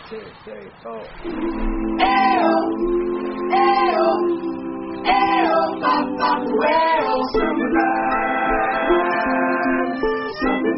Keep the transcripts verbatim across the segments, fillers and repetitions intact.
two, three, four. Ayo, ayo, ayo, papa, ayo, summer night, summer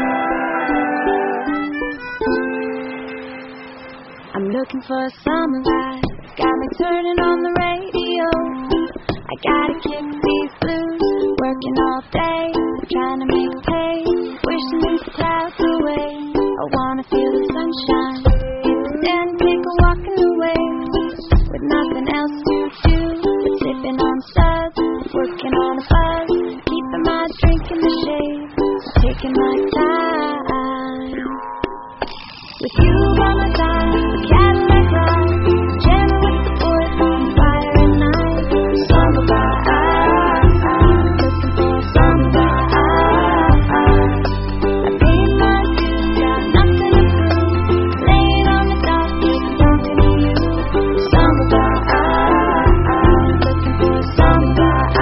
night. I'm looking for a summer ride, got me turning on the radio. I gotta kick these blues, working all day, trying to make pay, wishing these clouds away. I wanna feel the sunshine, stand, take a walk in the waves, with nothing else to do, but sipping on suds, working on a buzz, keeping my drink in the shade, taking my time. With you by my side, the Cadillac ride, jamming with the boys on fire at night. Summer vibe, looking for a summer vibe. I paid my dues, got nothing to prove. Laying on the dock, just talking to you. Summer vibe, looking for a summer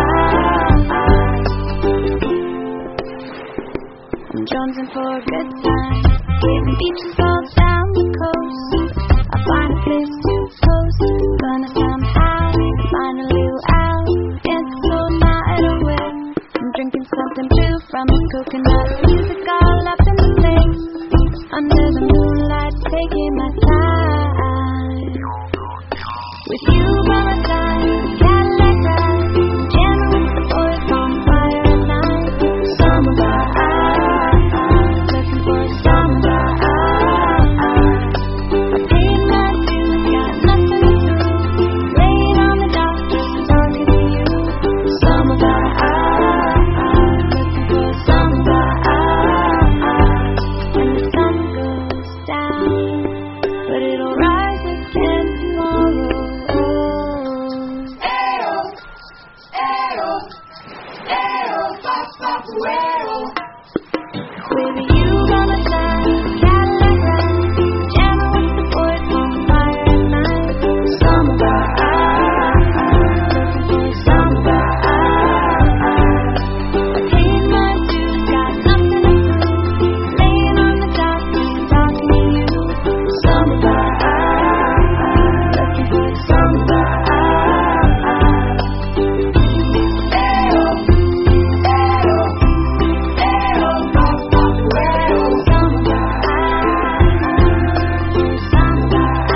vibe. I'm jonesing for a good time, hitting beaches all down the coast. I'll find a place to post, gonna somehow find a little out, dance the night away. I'm drinking something blue from a coconut, music all up in the place, under the moonlight, taking my time. With you by my side, Cadillac ride, jamming with the boys on fire at night. Summer vibe, looking for a summer vibe. I paid my dues, got nothing to prove. Laying on the dock, just talking to you. Summer vibe, looking for a summer vibe. When the sun goes down, but it'll rise again tomorrow. Ayo, ayo, ayo, papa, ayo. With you by my side, Cadillac ride, jamming with the boys on fire at night. Summer vibe, looking for a summer vibe. I paid my dues, got nothing to prove. Laying on the dock, just talking to you. Summer vibe, looking for a summer vibe. Ayo, ayo, ayo, papa, ayo. Summer vibe, summer vibe.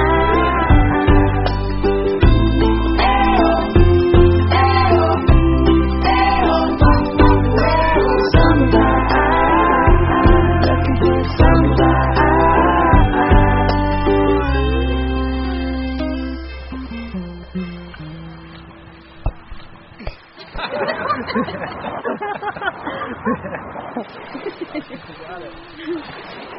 Ayo, ayo, ayo, papa, ayo. Summer vibe, looking for a summer vibe. Got it.